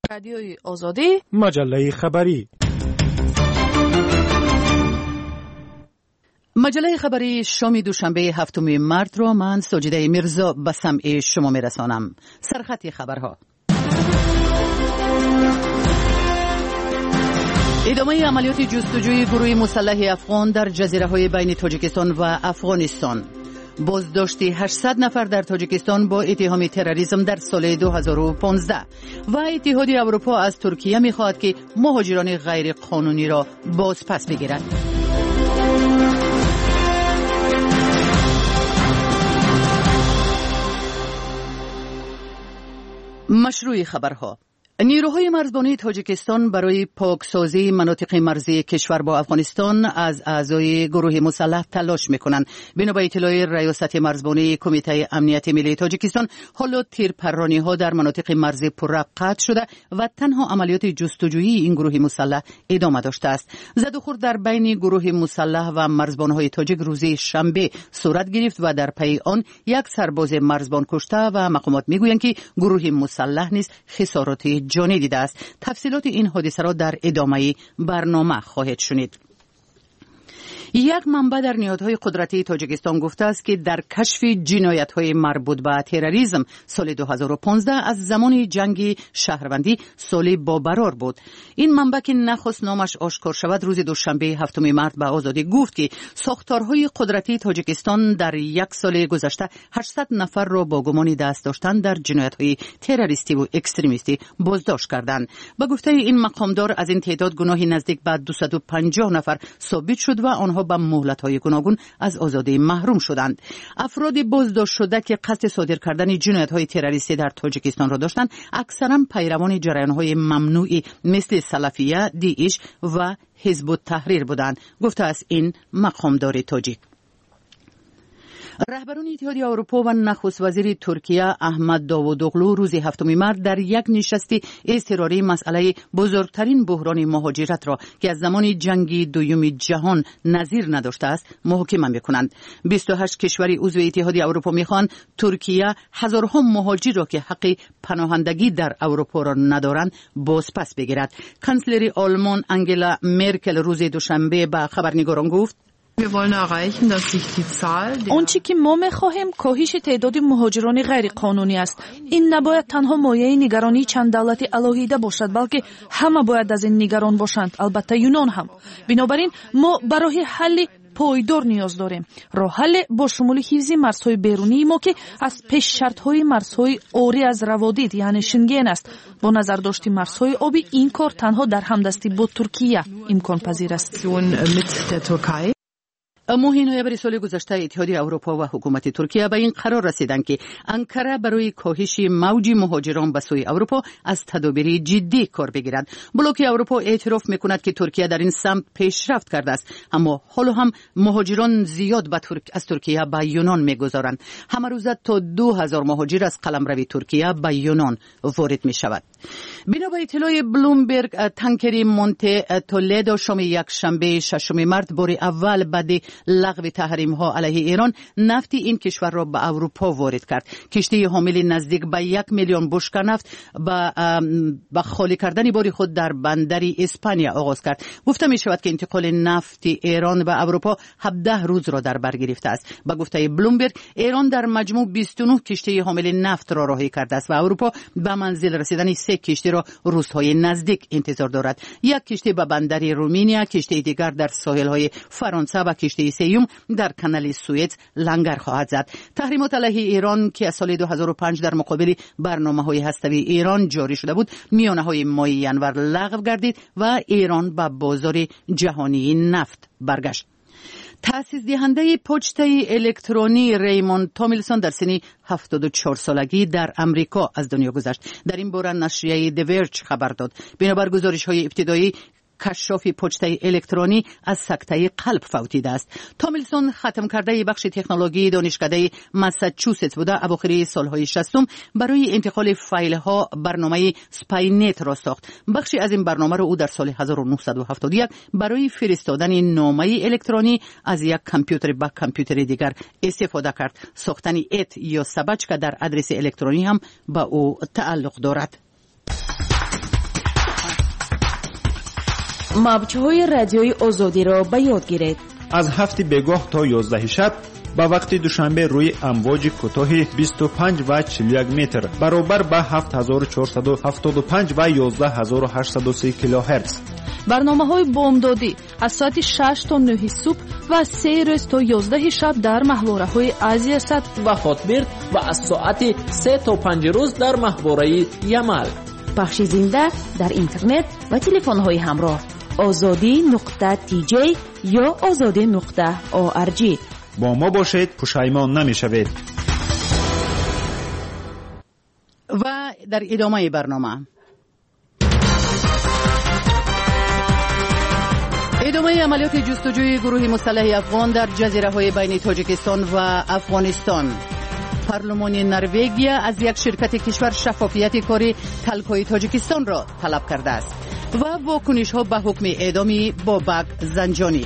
رادیوی آزادی، مجله خبری. مجله خبری شام دوشنبه 7 مارس را من سجده میرزا به سمع شما میرسانم. سرخط خبرها: ادامه عملیات جستجوی گروه مسلح افغان در جزیره‌های بین تاجیکستان و افغانستان. بازداشت 800 نفر در تاجیکستان با اتهام تروریسم در سال 2015 و اتحاد اروپا از ترکیه می‌خواهد که مهاجران غیر قانونی را بازپس بگیرد. مشروع خبرها: نیروهای مرزبانی تاجیکستان برای پاکسازی مناطق مرزی کشور با افغانستان از اعضای گروه مسلح تلاش میکنند. بنا به اطلاع ریاست مرزبانی کمیته امنیت ملی تاجیکستان، حالا تیرپرانی ها در مناطق مرزی پرربط قطع شده و تنها عملیات جستجویی این گروه مسلح ادامه داشته است. زد و خورد در بین گروه مسلح و مرزبانهای تاجیک روز شنبه صورت گرفت و در پی آن یک سرباز مرزبان کشته و مقامات میگویند که گروه مسلح نیز خسارات جانی دیده است. تفصیلات این حادثه را در ادامه برنامه خواهید شنید. یک منبع در نهادهای قدرتی تاجیکستان گفته است که در کشف جنایت‌های مربوط به تروریسم سال 2015 از زمان جنگ شهروندی سال بابرار بود. این منبع که نخست نامش آشکار شود روز دوشنبه 7 مارس به آزادی گفت که ساختارهای قدرتی تاجیکستان در یک سال گذشته 800 نفر را با گمان دست داشتن در جنایت‌های تروریستی و اکستریمیستی بازداشت کردند. به گفته این مقامدار از این تعداد گناهی نزدیک به 250 نفر ثابت شد و آنها با مهلت‌های گوناگون از آزادی محروم شدند. افراد بازداشت شده که قصد صادر کردن جنایت‌های تروریستی در تاجیکستان را داشتند، اکثرا پیروان جریان‌های ممنوعی مثل سلفیه، داعش و حزب التحریر بودند، گفته است این مقامدار تاجیک. رهبران اتحاد اروپا و نخست وزیر ترکیه احمد داوودوغلو روز 7 مارس در یک نشست اضطراری مسئله بزرگترین بحران مهاجرت را که از زمان جنگ دوم جهان نظیر نداشته است محاکمه می‌کنند. 28 کشور عضو اتحاد اروپا می‌خواهند ترکیه هزارها مهاجر را که حق پناهندگی در اروپا را ندارند بازپس بگیرد. کانسلر آلمان انگلا مرکل روز دوشنبه به خبرنگاران گفت: آنچه که ما می‌خواهیم کاهش تعداد مهاجران غیر قانونی است. این نباید تنها مایه نگرانی چند دولت الهیده باشد، بلکه همه باید از این نگران باشند، البته یونان هم. بنابراین ما برای حل پایدار نیاز داریم. راه حل با شمول حفظ مرزهای بیرونی ما که از پیش شرط‌های مرزهای عاری از روادید یعنی شنگن است. با نظر داشت مرزهای آبی این کار تنها در همدستی با ترکیه امکان پذیر است. ماه نوامبر سال گذشته اتحاد اروپا و حکومت ترکیه به این قرار رسیدند که انقره برای کاهش موج مهاجران به سوی اروپا از تدابیر جدی کار بگیرد. بلوک اروپا اعتراف میکند که ترکیه در این سمت پیشرفت کرده است، اما حالا هم مهاجران زیاد از ترکیه به یونان میگذارند. همه روزه تا 2000 مهاجر از قلمرو ترکیه به یونان وارد می شود. بنا به اطلاع بلومبرگ، تانکر مونته تولیدو شام یک شنبه 6 مارس بار اول بعد لغو تحریم ها علیه ایران نفت این کشور را به اروپا وارد کرد. کشتی حامل نزدیک به 1 میلیون بشکه نفت با خالی کردن بار خود در بندر اسپانیا آغاز کرد. گفته می شود که انتقال نفت ایران به اروپا 17 روز را در بر گرفته است. با گفته بلومبرگ، ایران در مجموع 29 کشتی حامل نفت را راهی کرده است و اروپا به منزل رسیدن 3 کشتی را روزهای نزدیک انتظار دارد. یک کشتی به بندر رومانیا، کشتی دیگر در ساحل‌های فرانسه و کشتی سیوم در کانال سوئد لنگر خواهد زد. تحریمات علیه ایران که از سال 2005 در مقابل برنامه‌های هسته‌ای ایران جاری شده بود، میانه‌های ماه ینور لغو گردید و ایران به بازار جهانی نفت برگشت. تأسیس دهنده پوچت الکترونی ریموند تومیلسون در سن 74 سالگی در امریکا از دنیا گذشت. در این باره نشریه دیورج خبر داد. بنابر گزارش‌های ابتدایی کشاف پوچت الکترونی از سکته قلب فوتیده است. تومیلسون ختم کرده بخش تکنولوژی دانشکده ماساچوست بوده. اواخر سالهای 60 برای انتقال فایل ها برنامه سپاینت را ساخت. بخشی از این برنامه را او در سال 1971 برای فرستادن نامه الکترونی از یک کامپیوتر به کامپیوتر دیگر استفاده کرد. ساختن ات یا سبچ که در آدرس الکترونی هم به او تعلق دارد. موج‌های رادیوی آزادی را به یاد گیرید. از 7 بگاه تا 11 شب با وقت دوشنبه روی امواج کوتاه 25 و 41 متر برابر با 7475 و 11830 کیلوهرتز. برنامه‌های بامدادی از ساعت 6 تا 9 صبح و 3 روز تا 11 شب در محوره‌های آسیا و خاطبرد و از ساعت 3 تا 5 روز در محوره یمل. پخش زنده در اینترنت و تلفن‌های همراه azadi.tj یا azadi.org. با ما باشید، پشیمان نمی‌شوید. و در ادامه برنامه ادامه عملیات جستجوی گروه مسلح افغان در جزیره‌های بین تاجیکستان و افغانستان. پارلمان نروژ از یک شرکت کشور شفافیت کاری تلک‌های تاجیکستان را طلب کرده است و واکنش‌ها به حکم اعدام بابک زنجانی.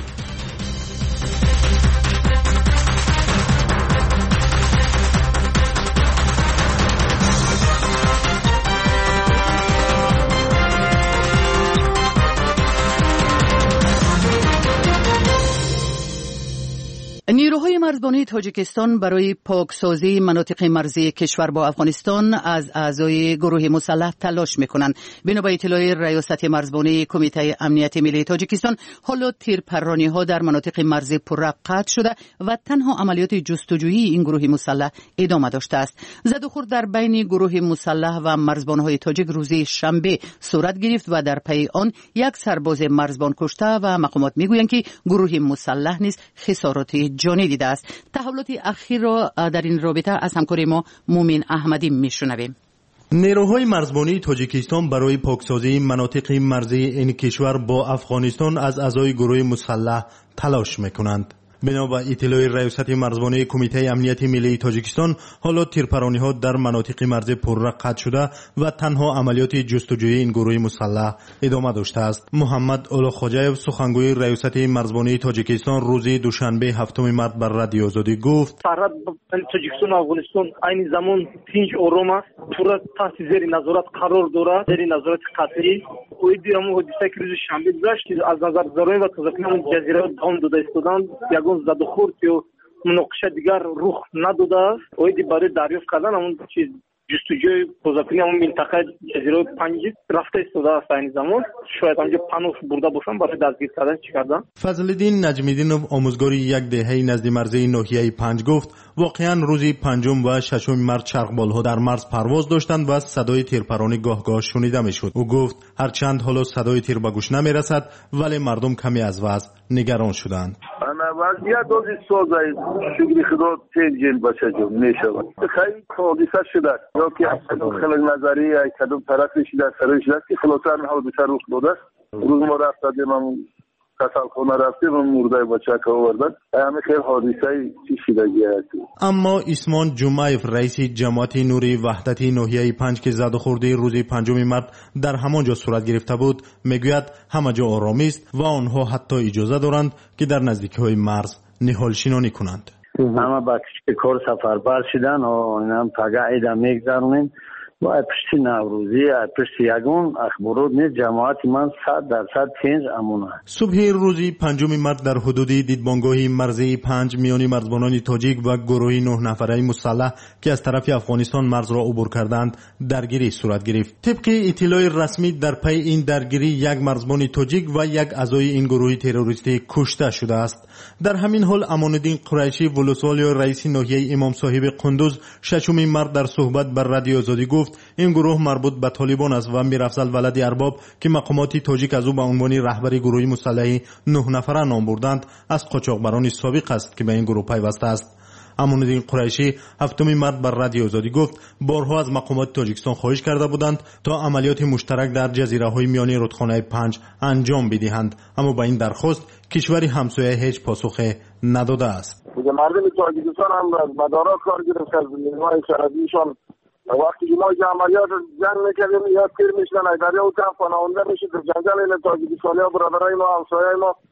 نیروهای مرزبانی تاجیکستان برای پاکسازی مناطق مرزی کشور با افغانستان از اعضای گروه مسلح تلاش می‌کنند. بنا به اطلاع ریاست مرزبانی کمیته امنیت ملی تاجیکستان، حالا تیرپرانی‌ها در مناطق مرزی پررق قطع شده و تنها عملیات جستجویی این گروه مسلح ادامه داشته است. زد و خورد در بین گروه مسلح و مرزبان‌های تاجیک روز شنبه صورت گرفت و در پی آن یک سرباز مرزبان کشته و مقامات می‌گویند که گروه مسلح نیز خسارات جانی دیده است. تحولات اخیر را در این رابطه از همکار ما مومن احمدی میشنویم. نیروهای مرزبانی تاجیکستان برای پاکسازی مناطق مرزی این کشور با افغانستان از اعضای گروه مسلح تلاش میکنند. بنا به اطلاع ریاست مرزبانی کمیته امنیت ملی تاجیکستان، حالا تیرپرانی‌ها در مناطق مرزی پررق قطع شده و تنها عملیات جستجویی این گروه مسلح ادامه داشته است. محمد اولاخوجایف، سخنگوی ریاست مرزبانی تاجیکستان، روز دوشنبه 7 مارس بر رادیو آزادی گفت: سرحد بین تاجیکستان و افغانستان این زمان تنج آرام است، پورا تحت زیر نظارت قرار دارد، زیر نظارت قطعی. اویدی هم حادثه که روز شنبه گذشت از نظر گذاری و تازگی جزیره دام داده ایستادند، زد و خورد یا مناقشه دیگر رخ نداده است. اویدی برای دریافت کردن همون چیز جستجوی تازگی همون منطقه جزیره 5 رفته ایستاده است. این زمان شاید آنجا پناه برده باشن برای دستگیر کردن چی کردن. فضل‌الدین نجمیدینوف، آموزگار یک دهه نزد مرزی ناحیه 5 گفت: واقعا روزی 5 و 6 مارس چرخبال‌ها در مرز پرواز داشتند و صدای تیرپرانی گاه گاه شنیده میشد. او گفت هرچند حالا صدای تیر به گوش نمیرسد، ولی مردم کمی از وضع نگران شدند. وضعیت دوزی سوزای شکری خدا تنجیل باشه جو میشود. خیلی حادثه شده یا که خیلی نظری یک کدوم طرفی شده سرش شده که خلاصا حادثه رخ داده. روز ما رفتیم هم کسالخانه رفتیم و مرده بچه که آوردن. همه خیلی حادثه چی شده گیاد. اما اسمان جمعیف، رئیس جماعت نوری وحدت ناحیه 5 که زد و خورده روز 5 مارس در همانجا صورت گرفته بود، میگوید همه جا آرامی است و آنها حتی اجازه دارند که در نزدیکی‌های مرز نهال شینانی کنند. همه با کار سفربر شدن و اینم پگاه ایده میگذارونیم و پشت نوروزی پشت یگون اخبارات نیست. جماعت من 100% چنج امونه. صبح روز 5 مارس در حدود دیدبانگاه مرزی 5 میان مرزبانان تاجیک و گروه 9 نفره مسلح که از طرف افغانستان مرز را عبور کردند درگیری صورت گرفت. طبق اطلاع رسمی در پی این درگیری یک مرزبان تاجیک و یک اعضای این گروه تروریستی کشته شده است. در همین حال امان‌الدین قریشی ولسوالی رئیس ناحیه امام صاحب قندوز 6 مارس در صحبت بر رادیو آزادی گفت این گروه مربوط به طالبان است و میرافضل ولد ارباب که مقامات تاجیک از او به عنوان رهبر گروه مسلح 9 نفره نام بردند از قاچاقبران سابق است که به این گروه پیوسته است. امان‌الدین قریشی 7 مارس بر رادیو آزادی گفت بارها از مقامات تاجیکستان خواهش کرده بودند تا عملیات مشترک در جزیره‌های میانی رودخانه 5 انجام بدهند، اما با این درخواست کشوری همسایه هیچ پاسخ نداده است. مردم تاجیکستان هم مدارا کار گرفت از نیروهای سرحدیشان وقتی که ما عملیات جنگ میکردیم یا تیر میشدن دریا و کم پناهنده میشید در جنگل این تاجیکستانی ها برادرای ما همسایه ما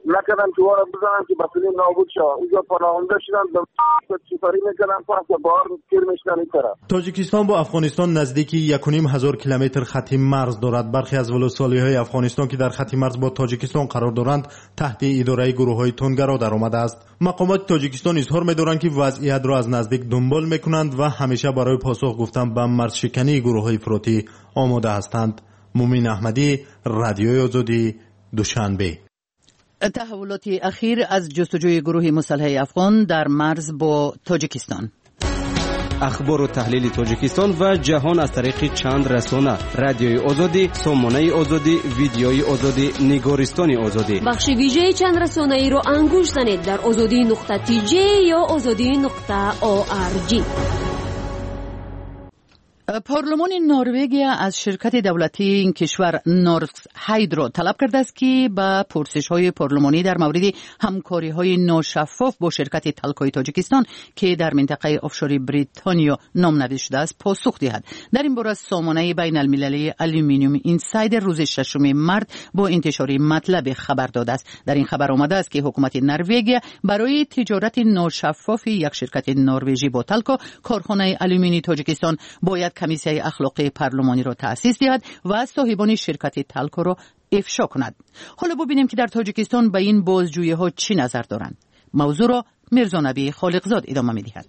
نکردن که وارد بزنن که بسیاری نابود شد. اینجا پناهنده شدن چیکاری میکنن پس بار گیر میشن این طرف. تاجیکستان با افغانستان نزدیکی 1,500 کیلومتر خط مرز دارد. برخی از ولسوالی‌های افغانستان که در خط مرز با تاجیکستان قرار دارند تحت اداره گروه‌های تندگرا درآمده است. مقامات تاجیکستان اظهار می‌دارند که وضعیت را از نزدیک دنبال می‌کنند و همیشه برای پاسخ گفتن به مرزشکنی گروه‌های افراطی آماده هستند. مومین احمدی، رادیوی آزادی، دوشنبه. تحولات اخیر از جستجوی گروه مسلح افغان در مرز با تاجیکستان. اخبار و تحلیل تاجیکستان و جهان از طریق چند رسانه: رادیوی آزادی، سامانه آزادی، ویدیوی آزادی، نگارستان آزادی. بخش ویژه چند رسانه ای رو انگوش زنید در azadi.tj یا azadi.org. پارلمان نروژ از شرکت دولتی این کشور نورسک هایدرو طلب کرده است که به پرسش‌های پارلمانی در مورد همکاری‌های ناشفاف با شرکت تالکوی تاجیکستان که در منطقه آفشوری بریتانیا نامنویس شده است پاسخ دهد. در این باره سامانه بین المللی آلومینیوم اینسایدر روز 6 مارس با انتشار مطلب خبر داده است. در این خبر آمده است که حکومت نروژ برای تجارت ناشفاف یک شرکت نروژی با تالکو کارخانه آلومینی تاجیکستان باید کمیسیه اخلاقی پارلمانی را تأسیس دهد و صاحبان شرکت تالکو را افشا کند. حالا ببینیم که در تاجیکستان به این بازجویی ها چی نظر دارند. موضوع را میرزا نبی خالقزاد ادامه می‌دهد.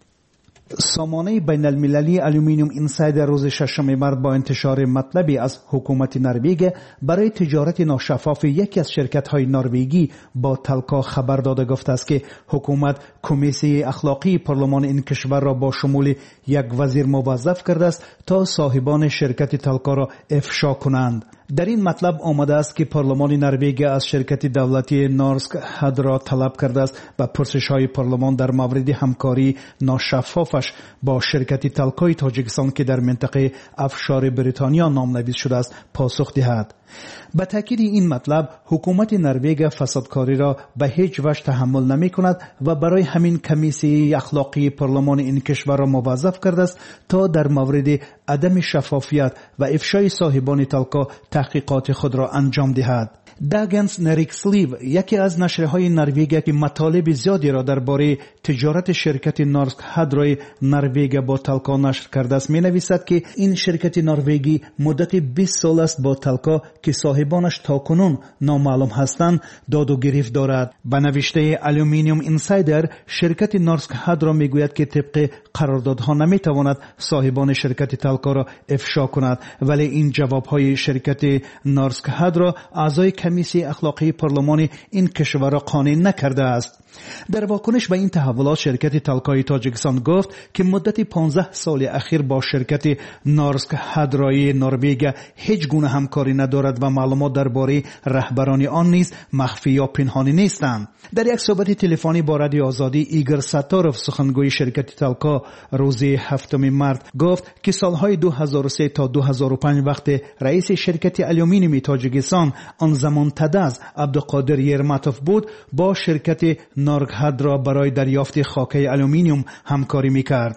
سامانه بین المللی آلومینیوم اینسایدر روز 6 مارس با انتشار مطلبی از حکومت نروژ برای تجارت ناشفاف یکی از شرکت‌های نروژی با تالکو خبر داده گفته است که حکومت کمیسیه اخلاقی پارلمان این کشور را با شمول یک وزیر موظف کرده است تا صاحبان شرکت تالکو را افشا کنند. در این مطلب آمده است که پارلمان نروژ از شرکت دولتی نورسک هایدرو طلب کرده است به پرسش‌های پارلمان در مورد همکاری ناشفافش با شرکت تالکوی تاجیکستان که در منطقه آفشور بریتانیا نامنویس شده است پاسخ دهد. به تاکید این مطلب حکومت نروژ فسادکاری را به هیچ وجه تحمل نمی کند و برای همین کمیسیه اخلاقی پارلمان این کشور را موظف کرده است تا در مورد عدم شفافیت و افشای صاحبان تالکو تحقیقات خود را انجام دهد. داگنس نریکسلیو یکی از نشرهای نروژ که مطالب زیادی را درباره تجارت شرکت نورسک هایدرو نروژ با تالکو نشر کرده است می‌نویسد که این شرکت نروژی مدت 20 سال است با تالکو که صاحبانش تاکنون نامعلوم هستند داد و گریفت دارد. به نوشته آلومینیوم اینسایدر شرکت نورسک هایدرو میگوید که طبق قراردادها نمیتواند صاحبان شرکت تالکو را افشا کند، ولی این جوابهای شرکت نورسک هایدرو اعضای کمیسیه اخلاقی پارلمان این کشور را قانع نکرده است. در واکنش به این تحولات شرکت تالکوی تاجیکستان گفت که مدت 15 سال اخیر با شرکت نورسک هایدروی نروژ هیچ گونه همکاری ندارد و معلومات درباره رهبران آن نیز مخفی یا پنهانی نیستند. در یک صحبت تلفنی با رادیو آزادی ایگور ساتاروف سخنگوی شرکت تالکو روز 7 مارس گفت که سالهای 2003 تا 2005 وقت رئیس شرکت آلومینیوم تاجیکستان آن زمان تدز عبدالقادر یرماتوف بود با شرکت نورسک هایدرو برای دریافت خاکه آلومینیوم همکاری میکرد.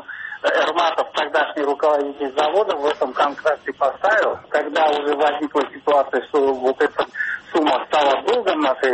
Эрматов, тогдашний руководитель завода, в этом контракте поставил, когда уже возникла ситуация, что вот эта сумма стала долгом нашей,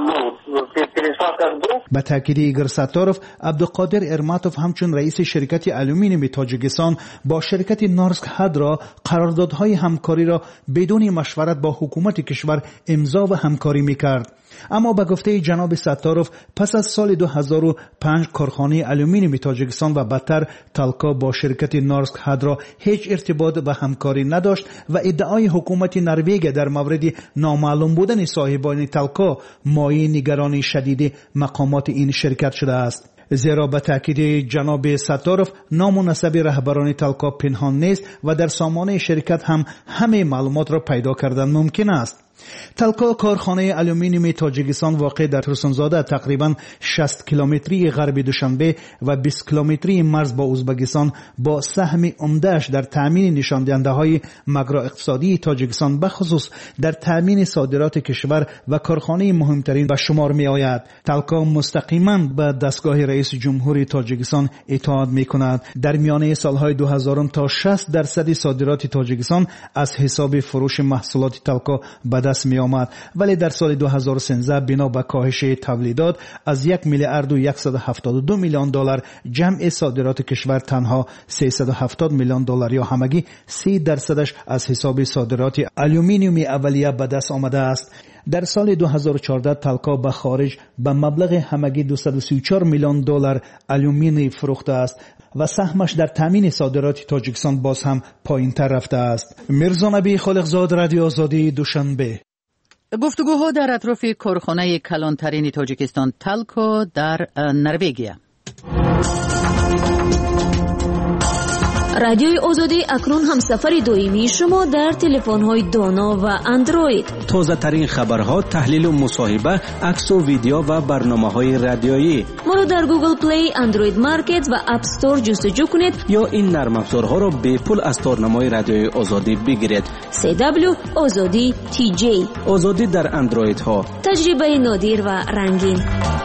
перешла как долг. به تاکید ایگور ساتاروف، عبدالقادر ارماتوف همچون رئیس شرکت آلومینیوم تاجیکستان با شرکت نورسک هایدرو قراردادهای همکاری را بدون مشورت با حکومت کشور امضا و همکاری میکرد. اما به گفته جناب ساتاروف پس از سال 2005 کارخانه آلومینیوم تاجیکستان و بدتر تالکو با شرکت نورسک هایدرو هیچ ارتباط و همکاری نداشت و ادعای حکومت نروژ در مورد نامعلوم بودن صاحبان تالکو مایه نگرانی شدید مقامات این شرکت شده است. زیرا به تاکید جناب ساتاروف نام و نسب رهبران تالکو پنهان نیست و در سامانه شرکت هم همه معلومات را پیدا کردن ممکن است. تالکو کارخانه آلومینیوم تاجیکستان واقع در ترسونزاده تقریبا 60 کیلومتری غرب دوشنبه و 20 کیلومتری مرز با ازبکستان با سهم عمده‌اش در تامین نشاندهنده‌های ماکرو اقتصادی تاجیکستان بخصوص در تامین صادرات کشور و کارخانه مهمترین به شمار می آید. تالکو مستقیما به دستگاه رئیس جمهور تاجیکستان اطاعت می کند. در میانه سالهای 2000 تا 60% صادرات تاجیکستان از حساب فروش محصولات تالکو به دست می آمد، ولی در سال 2013 بنا به کاهش تولیدات از 1 میلیارد و 172 میلیون دلار جمع صادرات کشور تنها 370 میلیون دلار یا همگی 30% از حساب صادرات آلومینیوم اولیه به دست آمده است. در سال 2014 تالکا به خارج به مبلغ همگی 234 میلیون دلار آلومینی فروخته است و سهمش در تامین صادرات تاجیکستان باز هم پایین‌تر رفته است. میرزا نبی خالقزاد، رادیو آزادی، دوشنبه. گفتگوها در اطراف کارخانه کلانترین تاجیکستان تالکا در نروژ. رادیوی آزادی اکنون هم سفر دائمی شما در تلفن‌های دانا و اندروید. تازه ترین خبرها، تحلیل و مصاحبه، عکس و ویدیو و برنامه‌های رادیویی. ما رو در گوگل پلی، اندروید مارکت و اپ استور جستجو کنید یا این نرم افزارها را به پول از تارنمای رادیوی آزادی بگیرید. CW آزادی TJ. آزادی در اندروید ها. تجربه نادر و رنگین.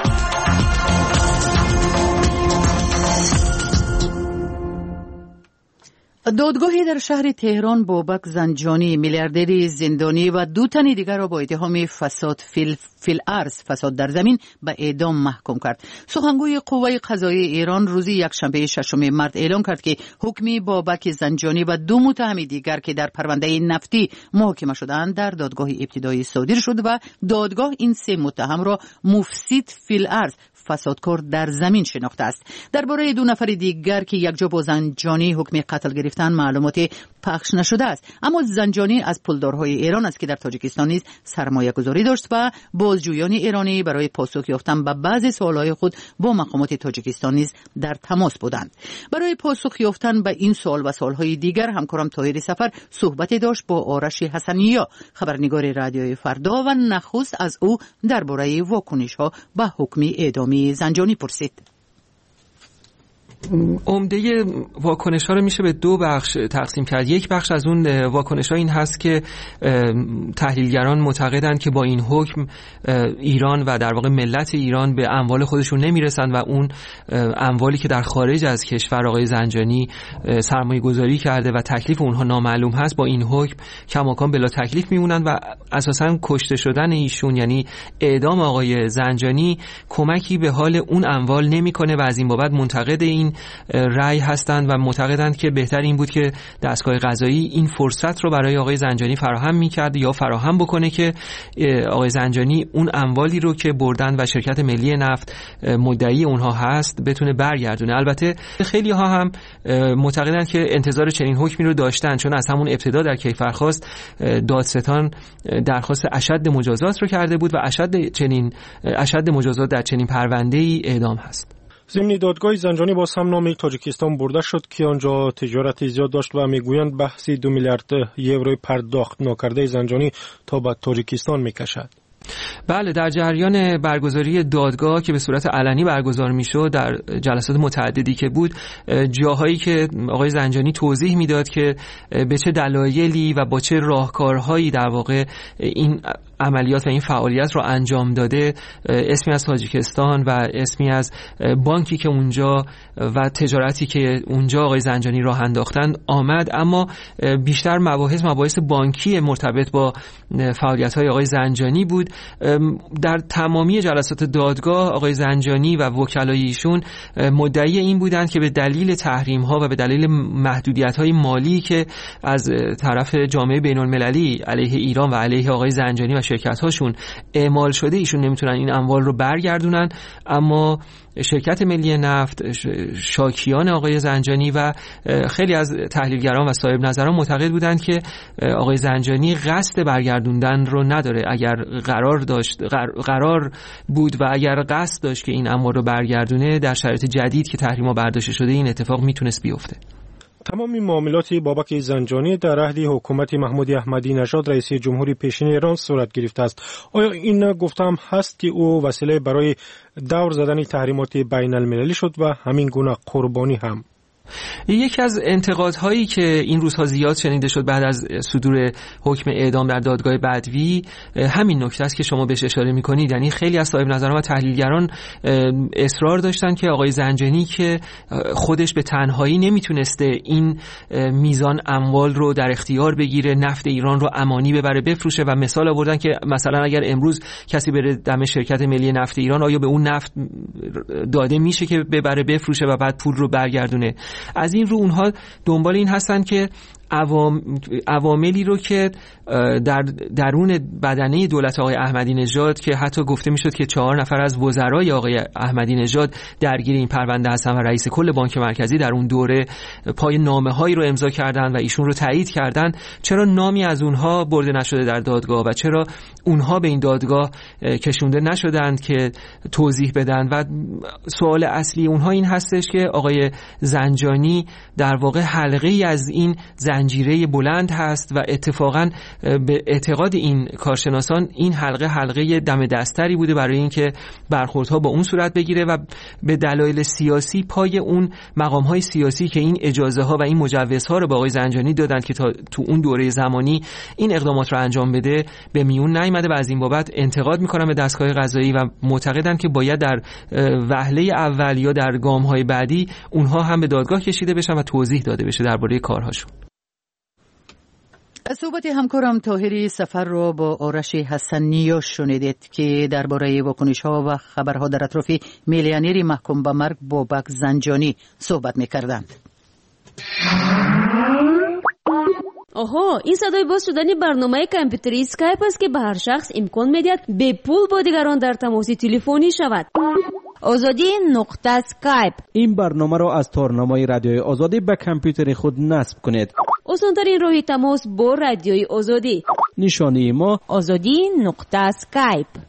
دادگاهی در شهر تهران بابک زنجانی، میلیاردر زندانی و 2 تن دیگر را با اتهام فساد فی‌الارض، فساد در زمین، به اعدام محکوم کرد. سخنگوی قوه قضاییه ایران روز یکشنبه 6 مارس اعلام کرد که حکم بابک زنجانی و 2 متهم دیگر که در پرونده نفتی محاکمه شدند در دادگاه ابتدایی صادر شد و دادگاه این 3 متهم را مفسد فی‌الارض، فسادکار در زمین شناخته است. درباره 2 نفر دیگر که یکجا با زنجانی حکم قتل گرفتن معلومات پخش نشده است، اما زنجانی از پولدارهای ایران است که در تاجیکستان نیز سرمایه گذاری داشت و بازجویان ایرانی برای پاسخ یافتن به بعضی سوالهای خود با مقامات تاجیکستان نیز در تماس بودند. برای پاسخ یافتن به این سوال و سوالهای دیگر همکارم طاهر سفر صحبتی داشت با آرش حسنیا، خبرنگار رادیوی فردا، و نخست از او درباره واکنش‌ها به حکم اعدام زنجانی پرسید. عمده واکنش‌ها رو میشه به 2 بخش تقسیم کرد. یک بخش از اون واکنش‌ها این هست که تحلیلگران معتقدند که با این حکم ایران و در واقع ملت ایران به اموال خودشون نمیرسن و اون اموالی که در خارج از کشور آقای زنجانی سرمایه گذاری کرده و تکلیف اونها نامعلوم هست، با این حکم کماکان بلا تکلیف میمونن و اساساً کشته شدن ایشون، یعنی اعدام آقای زنجانی، کمکی به حال اون اموال نمیکنه و از این بابت منتقد این رأی هستند و معتقدند که بهتر این بود که دستگاه قضایی این فرصت رو برای آقای زنجانی فراهم می‌کرد یا فراهم بکنه که آقای زنجانی اون اموالی رو که بردن و شرکت ملی نفت مدعی اونها هست بتونه برگردونه. البته خیلی ها هم معتقدند که انتظار چنین حکمی رو داشتن، چون از همون ابتدا در کیفرخواست دادستان درخواست اشد مجازات رو کرده بود و اشد مجازات در چنین پرونده‌ای اعدام هست. ضمن دادگاه زنجانی باز هم نام تاجیکستان برده شد که آنجا تجارت زیاد داشت و میگویند بحث 2 میلیارد یورو پرداخت ناکرده زنجانی تا به تاجیکستان میکشد. بله، در جریان برگزاری دادگاه که به صورت علنی برگزار میشد، در جلسات متعددی که بود، جاهایی که آقای زنجانی توضیح میداد که به چه دلایلی و با چه راهکارهایی در واقع این عملیات و این فعالیت رو انجام داده، اسمی از تاجیکستان و اسمی از بانکی که اونجا و تجارتی که اونجا آقای زنجانی راه انداختن آمد، اما بیشتر مباحث بانکی مرتبط با فعالیت‌های آقای زنجانی بود. در تمامی جلسات دادگاه آقای زنجانی و وکلای ایشون مدعی این بودند که به دلیل تحریم‌ها و به دلیل محدودیت‌های مالی که از طرف جامعه بین‌المللی علیه ایران و علیه آقای زنجانی و شرکت‌هاشون اعمال شده، ایشون نمیتونن این اموال رو برگردونن. اما شرکت ملی نفت، شاکیان آقای زنجانی و خیلی از تحلیلگران و صاحب نظران معتقد بودند که آقای زنجانی قصد برگردوندن رو نداره. اگر قرار بود و اگر قصد داشت که این اموال رو برگردونه، در شرایط جدید که تحریم‌ها برداشته شده این اتفاق میتونست بیفته. تمام معاملات بابک زنجانی در عهد حکومت محمود احمدی نژاد رئیس جمهوری پیشین ایران صورت گرفته است. آیا این گفتم هست که او وسیله برای دور زدن تحریمات بین المللی شد و همین گونه قربانی هم؟ یکی از انتقادهایی که این روزها زیاد شنیده شد بعد از صدور حکم اعدام در دادگاه بدوی همین نکته است که شما بهش اشاره می‌کنید. یعنی خیلی از صاحب نظران و تحلیلگران اصرار داشتن که آقای زنجانی که خودش به تنهایی نمیتونسته این میزان اموال رو در اختیار بگیره، نفت ایران رو امانی ببره بفروشه و مثال آوردن که مثلا اگر امروز کسی بره دم شرکت ملی نفت ایران آیا به اون نفت داده میشه که ببره بفروشه و بعد پول رو برگردونه. از این رو اونها دنبال این هستن که عواملی رو که در درون بدنه دولت آقای احمدی نژاد که حتی گفته میشد که 4 نفر از وزرای آقای احمدی نژاد درگیر این پرونده هستن و رئیس کل بانک مرکزی در اون دوره پای نامه‌هایی رو امضا کردن و ایشون رو تایید کردن، چرا نامی از اونها برده نشده در دادگاه و چرا اونها به این دادگاه کشونده نشدند که توضیح بدن؟ و سوال اصلی اونها این هستش که آقای زنجانی در واقع حلقه‌ای از این زنجیره بلند هست و اتفاقاً به اعتقاد این کارشناسان این حلقه دم دستری بوده برای اینکه برخوردها با اون صورت بگیره و به دلایل سیاسی پای اون مقام‌های سیاسی که این اجازه ها و این مجوزها رو به آقای زنجانی دادن که تو اون دوره زمانی این اقدامات رو انجام بده به میون نیامده و از این بابت انتقاد می‌کنن به دستگاه قضایی و معتقدن که باید در وهله اول یا در گام‌های بعدی اونها هم به دادگاه کشیده بشن و توضیح داده بشه درباره کارهاشون. صحبت همکارم طاهری سفر رو با آرش حسنی شنیدید که درباره واکنش‌ها و خبرها در اطراف میلیونر محکوم به مرگ بابک زنجانی صحبت می‌کردند. آها، این صدای باز شدن برنامه کامپیوتری اسکایپ است که به هر شخص امکان می‌دهد به پول با دیگران در تماس تلفنی شود. azadi.skype این برنامه را از تارنمای رادیوی آزادی به کامپیوتر خود نصب کنید. آسان‌ترین راه تماس با رادیوی آزادی. نشانی ما azadi.skype.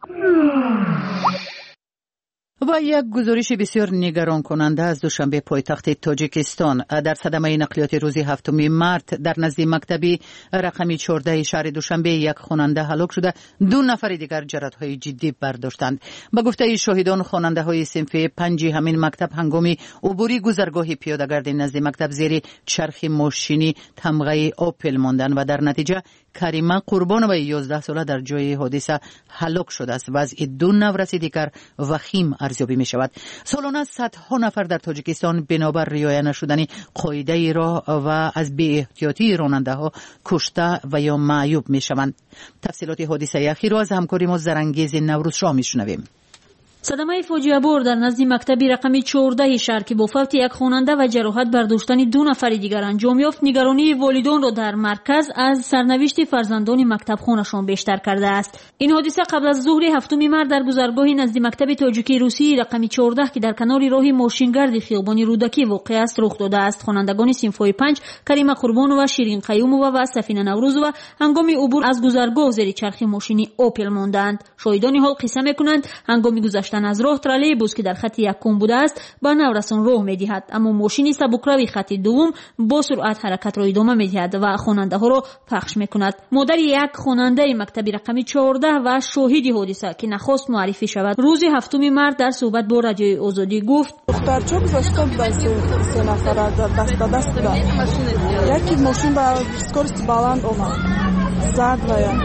و یک گزارش بسیار نگران کننده از دوشنبه پایتخت تاجیکستان در صدمه نقلیات روز 7 مارس در نزد مکتبی رقمی 14 شهر دوشنبه یک خواننده هلاک شده، 2 نفر دیگر جراحت‌های جدی برداشتند. به گفته شاهدان خواننده‌های صنف 5 همین مکتب هنگام عبوری گذرگاه پیاده‌گرد نزد مکتب زیر چرخ ماشینی تمغه اپل ماندند و در نتیجه کریمه قربان و 11 ساله در جای حادثه هلاک شده است و از 2 نفر دیگر وخیم ارزیابی می شود. سالانه صدها نفر در تاجیکستان بنابر رعایت نشدن قاعده راه و از بی احتیاطی راننده ها کشته و یا معیوب می شوند. تفصیلات حادثه اخیر را از همکاری ما زرنگیز نوروز را می شنویم. صدمه فاجعه بار در نزد مکتبی رقمی 14 شهر که با فوت یک خواننده و جراحت برداشتن 2 نفر دیگر انجام یافت، نگرانی والدان را در مرکز از سرنوشت فرزندان مکتب خانشان بیشتر کرده است. این حادثه قبل از ظهر 7 مارس در گذرگاه نزد مکتب تاجیکی روسی رقمی 14 که در کنار راه ماشینگرد خیابان رودکی واقع است رخ داده است. خوانندگان صنف‌های 5 کریمه قربان و شیرین قیومова و سفینه نوروزova هنگام عبور از گذرگاه زیر چرخ ماشینی اوپل ماندند. شاهدان حال قصه می‌کنند هنگام گذشتن از راه ترالیبوس که در خط یکم بوده است به نورسان راه می‌دهد، اما ماشین سبکروی خط دوم با سرعت حرکت را ادامه می‌دهد و خواننده ها را پخش می‌کند. مادر یک خواننده مکتبی رقمی 14 و شاهد حادثه که نخواست معرفی شود روز 7 مارس در صحبت با رادیوی آزادی گفت: دخترچه گذاشته بودن 3 نفر دست به دست بودن. یکی ماشین با سکورس بلند اومد زد و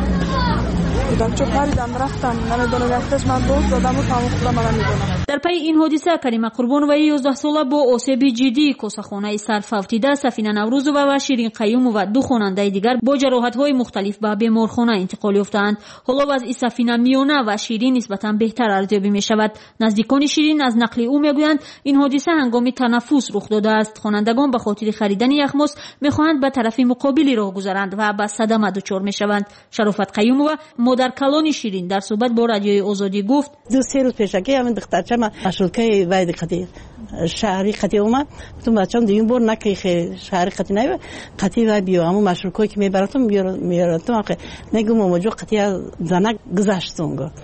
چه پریدم رفتم نمیدونم وقتش من دوست دادم و تمام خودم نمیدونم. در پی این حادثه کریمه قربان و 11 ساله با آسیب جدی کوسه‌خانه سر فوتیده، سفینه نوروزova و شیرین قیوم و 2 خواننده دیگر با جراحت‌های مختلف به بیمارخانه انتقال یافتند. حالا وضع سفینه میانه و شیرین نسبتاً بهتر ارزیابی می‌شود. نزدیکان شیرین از نقل او میگویند این حادثه هنگام تنفس رخ داده است. خوانندگان به خاطر خریدن یخماس می‌خواهند به طرف مقابلی راه گذرند و به صدمه دچار می‌شوند. شرافت قیوم و مادر کلان شیرین در صحبت با رادیوی آزادی گفت: 2-3 روز پیشکی همین دخترچه ما مشروطه وای قتی شهری قتی اومد تو بچه‌م دیگه بر نکی شهری قتی نه قتی و بیو همون مشروطه که میبراتم میاراتم آخه نگم موجود قتی زنک گذشتونگو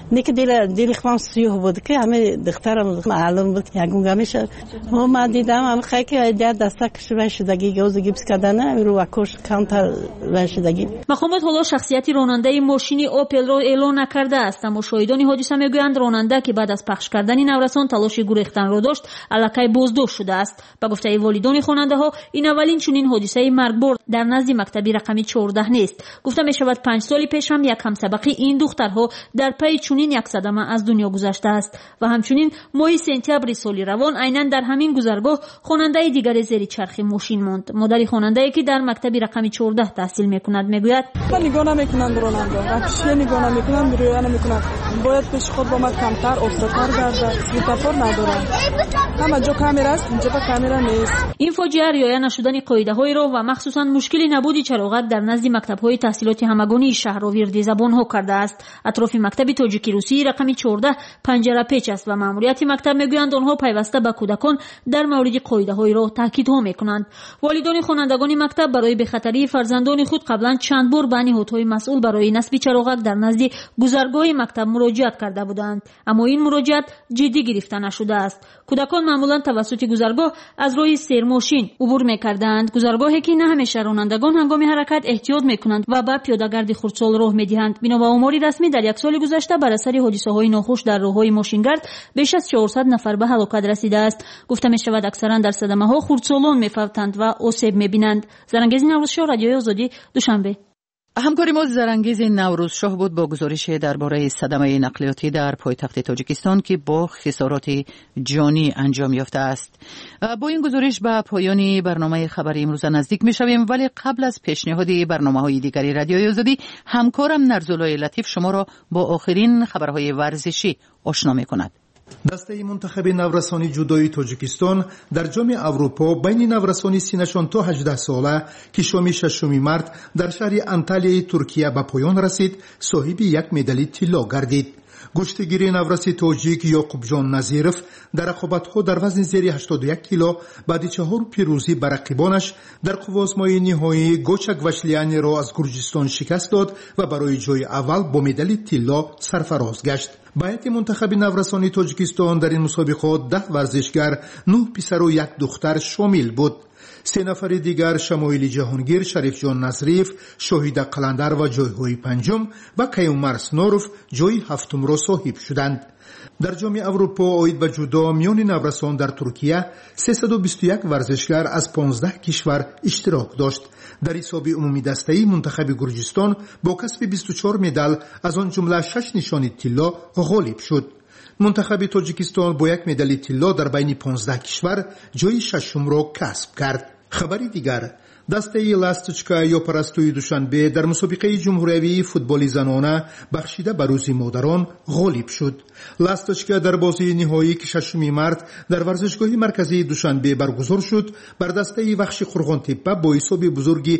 نیک دل خودم سیاه بود که همه دخترم معلوم بود یگون گمیشه و من دیدم هم خیلی که دستکش وشدگی گوز گیبس کردن رو وکوش کانتر وشدگی. مخامد حالا شخصیتی راننده ماشین اوپل رو اعلام نکرده است، اما شاهدان حادثه میگویند راننده که بعد از پخش کردن نورسان تلاش گریختن را داشت الکی بازداشت شده است. به گفته والدان خواننده ها این اولین چنین حادثه مرگبار در نزد مکتبی رقمی 14 نیست. گفته می شود 5 سال پیش هم یک همسبقی این دخترها در پی چنین یک صدمه از دنیا گذشته است و همچنین ماه سپتامبر سال روان عیناً در همین گذرگاه خواننده دیگر زیر چرخ ماشین ماند. مادر خواننده که در مکتب رقمی 14 تحصیل میکند میگوید من نگاه نمیکنند راننده وقتی نگاه نمیکنند روی نمیکنند باید پیش خود با من کمتر افتادتر گردد سویتافور ندارند همه جا کامera است اینجا کامera نیست. این فاجعه رعایت نشدن قاعده‌های را و مخصوصاً مشکلی نبودی چراغت در نزد مکتب‌های تحصیلات همگانی شهرآورد زبان‌ها کرده است. اطراف مکتب تاجیکی روسی رقمی 14 پنجره پیچ است و ماموریت مکتب میگویند آنها پیوسته به کودکان در مورد قاعده‌های را تاکیدها میکنند. والدان خوانندگان مکتب برای بخطری فرزندان خود قبلا چند بار به نهادهای مسئول برای نصب چراغک در نزد گذرگاه مکتب مراجعت کرده بودند، اما این مراجعت جدی گرفته نشده است. کودکان معمولا توسط گذرگاه از روی سیرماشین عبور میکردند، گذرگاهی که نه همیشه رانندگان هنگام حرکت احتیاط میکنند و به پیاده‌گرد خردسال راه میدهند. بنا به آمار رسمی در یک سال گذشته بر اثر حادثه‌های ناخوش در راههای ماشینگرد بیش از 400 نفر به هلاکت رسیده است. گفته میشود اکثرا در صدمه‌ها خردسالان میفوتند و آسیب میبینند. زرنگیز نوروزشاه، رادیوی آزادی، دوشنبه. همکاری ما زرنگیز نوروزشاه بود با گزارش درباره صدمه نقلیاتی در پایتخت تاجیکستان که با خسارات جانی انجام یافته است. با این گزارش به پایان برنامه خبری امروز نزدیک میشویم، ولی قبل از پیشنهاد برنامه‌های دیگری رادیوی آزادی همکارم نرزولای لطیف شما را با آخرین خبرهای ورزشی آشنا می‌کند. دسته منتخب نورسانی جودوی تاجیکستان در جام اروپا بین نورسانی سینشان تا 18 ساله که شام 6 مارت در شهر انتالیای ترکیه به پایان رسید، صاحب یک مدال طلا گردید. گشتگیر نورسی تاجیک یعقوب جان نظیرف در رقابت‌ها در وزن زیر 81 کیلو بعد 4 پیروزی بر رقیبانش در قوازمای نهایی گوچک وشلیانی را از گرجستان شکست داد و برای جای اول با مدال طلا سرفراز گشت. بیت منتخب نورسانی تاجیکستان در این مسابقات 10 ورزشگر، 9 پسر و 1 دختر شامل بود. 3 نفر دیگر شمایل جهانگیر، شریف جان نظریف، شاهید قلندر و جایهای پنجم و کیومرس نوروف جای هفتم را صاحب شدند. در جام اروپا آید به جودو میان نورسان در ترکیه 321 ورزشگر از 15 کشور اشتراک داشت. در حساب عمومی دسته منتخب گرجستان با کسب 24 مدال از آن جمله 6 نشان طلا غالب شد. منتخب تاجیکستان با 1 مدال طلا در بین 15 کشور جای 6 را کسب کرد. خبری دیگر، دسته لاستچکا یا پرستوی دوشنبه در مسابقه جمهوری فوتبال زنانه بخشیده به روز مادران غالب شد. لاستچکا در بازی نهایی که 6 مارت در ورزشگاه مرکزی دوشنبه برگزار شد بر دسته وخش قرغانتپه با حساب بزرگی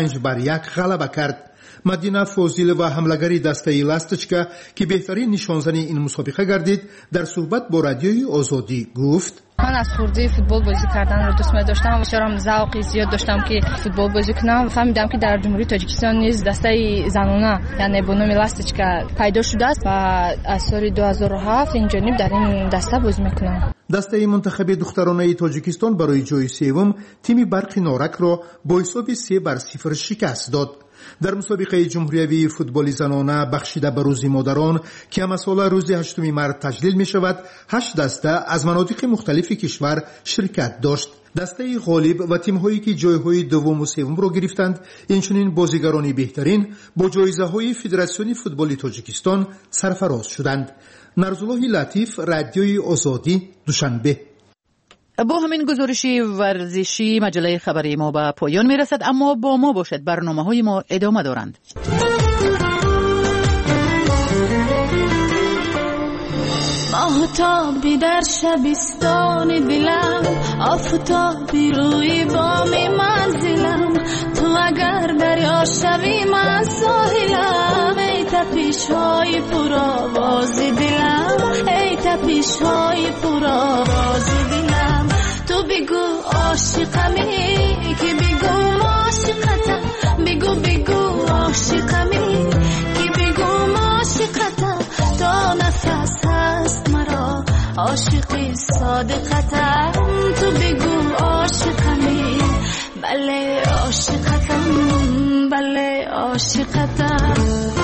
5-1 غلبه کرد. مدینه فوزیل و حملگری دسته لاستچکا که بهترین نشانزن این مسابقه گردید در صحبت با رادیوی آزادی گفت: من از خردی فوتبال بازی کردن رو دوست داشتم و چرا ذوقی زیاد داشتم که فوتبال بازی کنم. فهمیدم که در جمهوری تاجیکستان نیز دسته زنانه یعنی با نام لاستچکا پیدا شده است و از سال 2007 این جانب در این دسته بازی میکنم. دسته منتخب دخترانه تاجیکستان برای جای سوم تیم برق نارک را با حساب 3-0 شکست داد. در مسابقه جمهوری فوتبال زنانه بخشیده به روز مادران که مساله روز 8 مارت تجلیل می شود، 8 دسته از مناطق مختلف کشور شرکت داشت. دسته غالب و تیم‌هایی که جایهای دوم و سوم را گرفتند، اینچنین بازیگران بهترین با جایزه‌های فدراسیون فوتبال تاجیکستان سرفراز شدند. نرزولای لطیف، رادیوی آزادی، دوشنبه. با همین گزارش ورزشی مجله خبری ما به پایان می رسد، اما با ما باشد، برنامه‌های ما ادامه دارند. ماهتابی در شبستان دلم، آفتابی روی بام منزلم، تو اگر دریا شوی من ساحلم، ای تپش‌های پرآواز دلم، ای تپش‌های پرآواز دلم. تو بگو عاشقمی که بگو عاشقتم، بگو عاشقمی که بگو عاشقتم، تا عاشقی صادقتم تو بگو عاشقمی بله عاشقتم بله عاشقتم